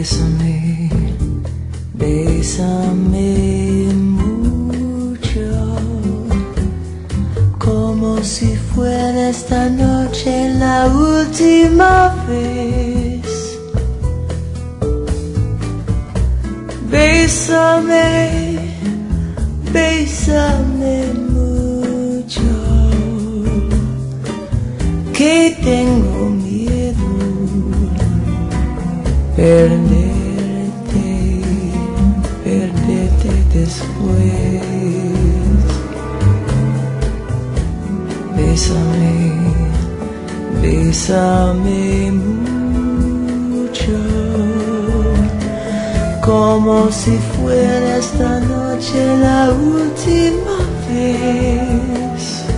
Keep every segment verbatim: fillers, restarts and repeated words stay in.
Bésame, bésame mucho, como si fuera esta noche la última vez. Bésame, bésame mucho, que tengo miedo perderte, perderte después. Bésame, bésame mucho, como si fuera esta noche la última vez.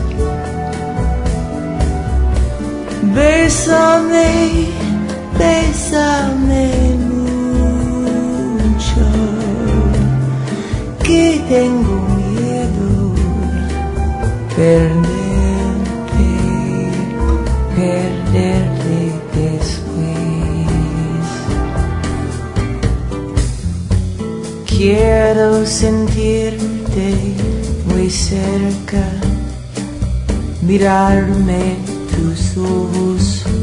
Bésame, bésame mucho, que tengo miedo perderte, perderte después. Quiero sentirte muy cerca, mirarme tus ojos,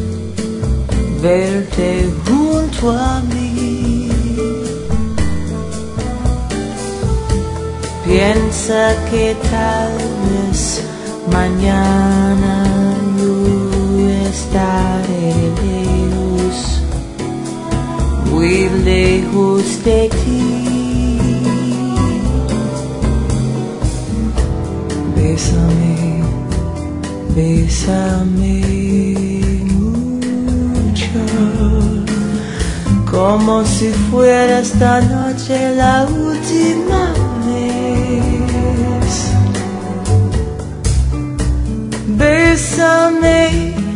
verte junto a mí. Piensa que tal vez mañana yo estaré lejos, muy lejos de ti. Bésame, bésame mucho, como si fuera esta noche la última vez. Bésame,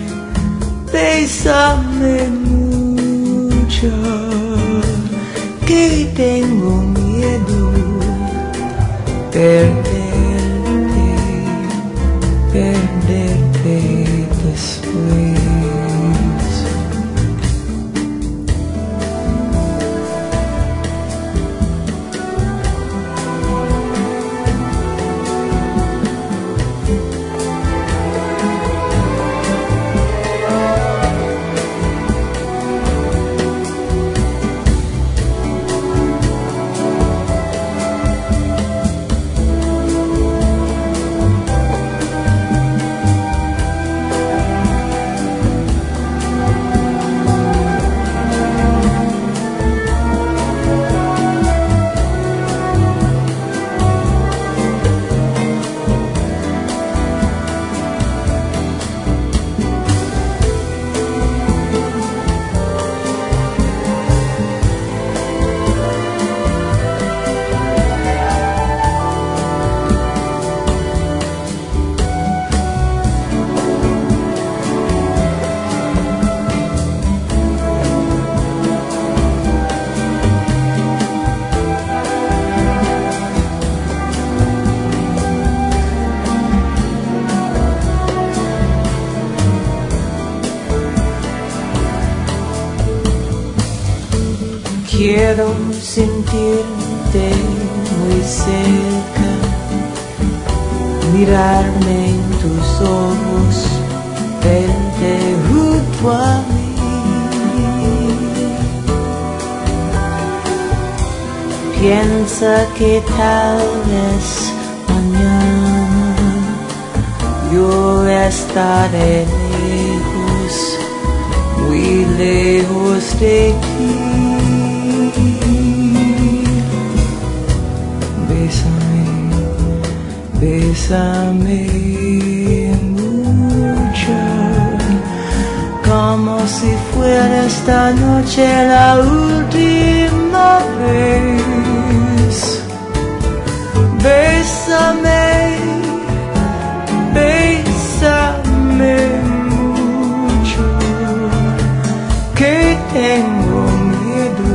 bésame mucho, que tengo miedo perderte, perderte después. Quiero sentirte muy cerca, mirarme en tus ojos, verte junto a mí. Piensa que tal vez mañana yo estaré lejos, muy lejos de ti. Bésame, bésame mucho, como si fuera esta noche la última vez. Bésame, bésame mucho, que tengo miedo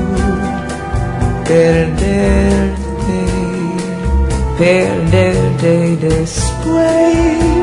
perderte, perderte después.